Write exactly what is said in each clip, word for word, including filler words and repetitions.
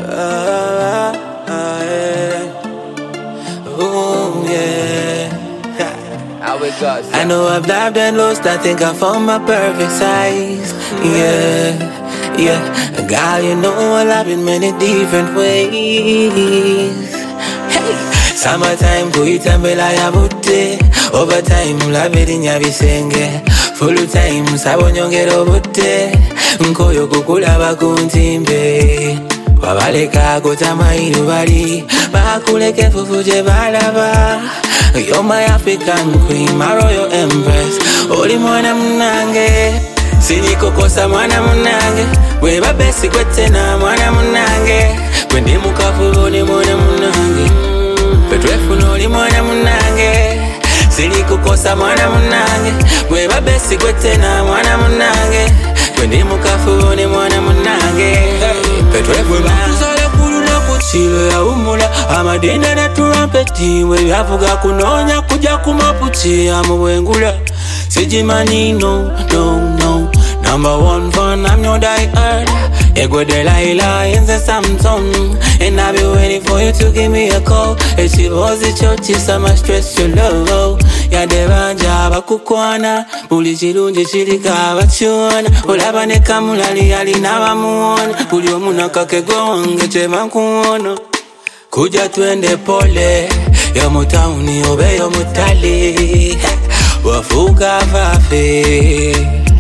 uh, uh, yeah. Ooh, yeah. How it goes, I know I've loved and lost, I think I found my perfect size. Yeah, yeah. Girl, you know I love in many different ways. Hey, summertime kuitambela ya bute, overtime labiri nyabisenge, full time sabonyongero bute, nkoyo kukulaba kuntimbe. Wabaleka kutamayiru bali, bakuleke fufuje balaba. You're my African queen, my royal empress. Oli mwana munange, siniko kosa mwana munange. Weba besi kwetena mwana munange. Kwendi mukafu ni mwana munange. Petrefu noli mwana munange. Siniko kosa mwana munange. Weba besi kwetena mwana munange. Kwendi mukafu ni mwana munange. Petrefu na chile ya umula amadinda na turampeti we yavuga kunonya kuja kumapuchi ya mwengula sijimani no no no number one fan I'm your die hard ego de laila in the Samsung and I'll be waiting for you to give me a call and she was the church sama stress your love ya devanja bakukwana buli chirunji chirika bachuana olabane kamulali ali nabamuona buli omunaka kegonge chebankuona kuja twende pole yo mutauni obe yo mutali wafuka fafe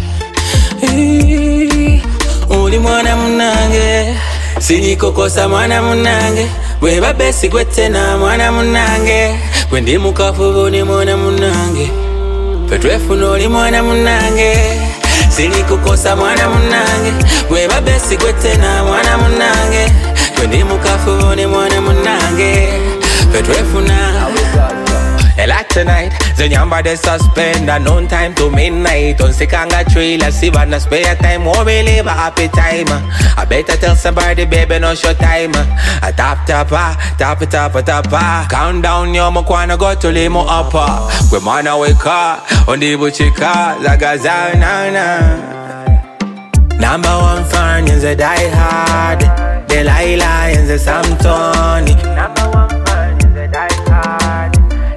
uli mwana munange siniko kosa mwana munange weba besi kwetena mwana munange kwendi mukafu ni mwana munange petrefu noli mwana munange siniko kosa mwana munange weba besi kwetena mwana munange kwendi mukafu ni mwana munange petrefu na a lot tonight, the nyamba de suspend and on time to midnight. On sikanga trailer, see when I spare time, won't believe a happy time. I better tell somebody, baby, no show time. I tap tap ah, tap tap tap ah. Count down, yo mokwana go to limo upper. We man away car, on the buchika, zagaza na na. Number one fan is a die hard, Delilah is a Samtoni. Number one fan is a die hard.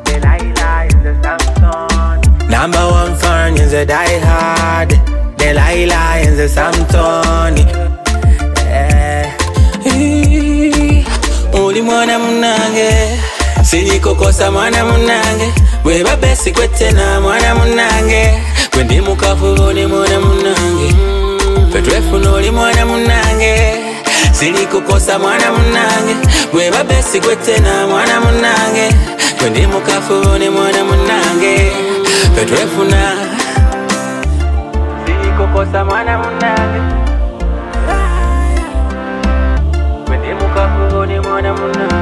Number one fan is a die hard, Delilah in the Samtoni. Yeah. Uli mwana munange, siniko kosa mwana munange. Weba besi kwetena mwana munange. Kwendi mukafu ni mwana munange. Petrefu noli mwana munange. Siniko kosa mwana munange. Weba besi kwetena mwana munange. Kwendi mukafu ni mwana munange. Petrefu na siniko kosa mwana munange. Kwendi mukafu ni mwana munange.